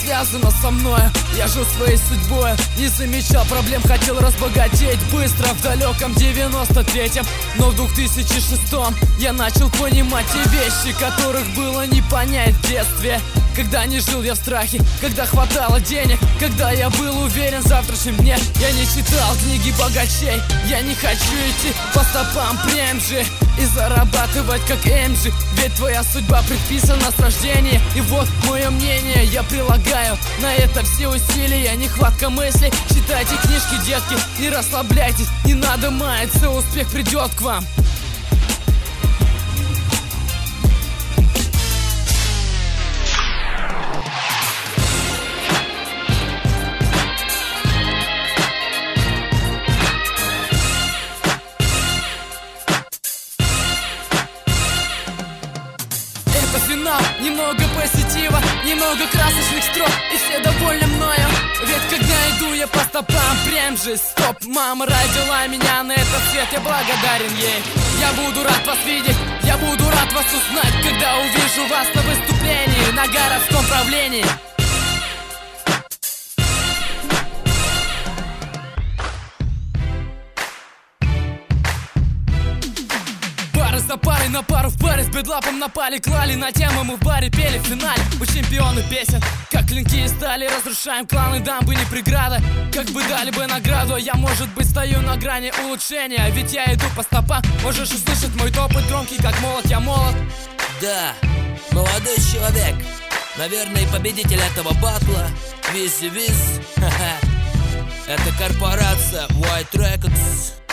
связано со мною. Я жил своей судьбой, не замечал проблем, хотел разбогатеть быстро в далеком 93-м. Но в 2006-м я начал понимать те вещи, которых было не понять в детстве. Когда не жил я в страхе, когда хватало денег, когда я был уверен в завтрашнем дне. Я не читал книги богачей, я не хочу идти по стопам Премжи и зарабатывать как Эмджи. Ведь твоя судьба предписана с рождения. И вот мое мнение, я прилагаю на это все усилия. Нехватка мыслей, читайте книжки, детки, не расслабляйтесь, не надо маяться, успех придет к вам. Это финал, немного позитива, немного красочных строк, и все довольны мною. Ведь когда иду я по стопам Премжи, стоп, мама родила меня на этот свет, я благодарен ей. Я буду рад вас видеть, я буду рад вас узнать, когда увижу вас на выступлении на городском правлении. За парой на пару в паре с бедлапом напали, клали на тему, мы в баре пели в финале. Мы чемпионы песен, как клинки и стали, разрушаем кланы, дамбы не преграда. Как бы дали бы награду, я, может быть, стою на грани улучшения. Ведь я иду по стопам, можешь услышать мой топот громкий, как молот, я молод. Да, молодой человек, наверное, победитель этого батла. Виз-виз, это корпорация White Records.